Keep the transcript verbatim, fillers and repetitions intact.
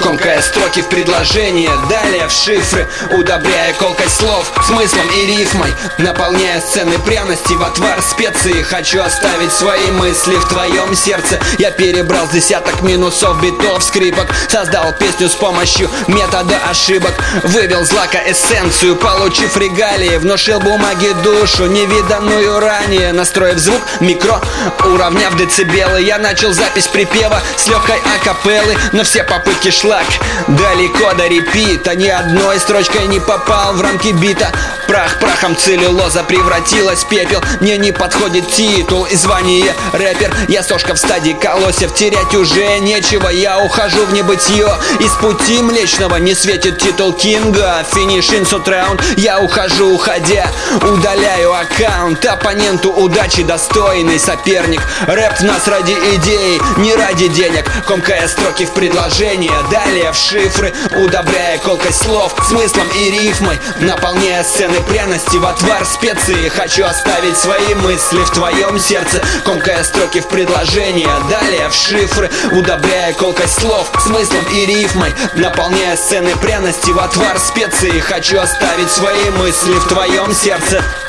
комкая строки в предложение, далее в шифры, удобряя колкость слов смыслом и рифмой, наполняя сцены пряности в отвар специи. Хочу оставить свои мысли в твоем сердце. Я перебрал с десяток минусов, битов, скрипок, создал песню с помощью метода ошибок, вывел злака эссенцию, получив регалии, внушил бумаге душу, невиданную ранее, настроив звук микро, уравняв децибелы. Я начал запись припева с легкой акапеллы, но все попытки шлак, далеко до репита, ни одной строчкой не попал в рамки бита. Прах прахом целлюлоза превратилась в пепел. Мне не подходит титул и звание рэпер. Я сошка в стадии колосьев, терять уже нечего. Я ухожу в небытие, из пути млечного не светит титул кинга. Финиш инсут раунд, я ухожу уходя, удаляю аккаунт. Оппоненту удачи достойный соперник. Рэп в нас ради идеи, не ради денег. Комкая строки в предложение, далее в шифры, удобряя колкость слов смыслом и рифмой, наполняя сцены пряности в отвар специи. Хочу оставить свои мысли в твоем сердце. Комкая строки в предложение, далее в шифры, удобряя колкость слов смыслом и рифмой, наполняя сцены пряности в отвар специи. Хочу оставить свои мысли в твоем сердце.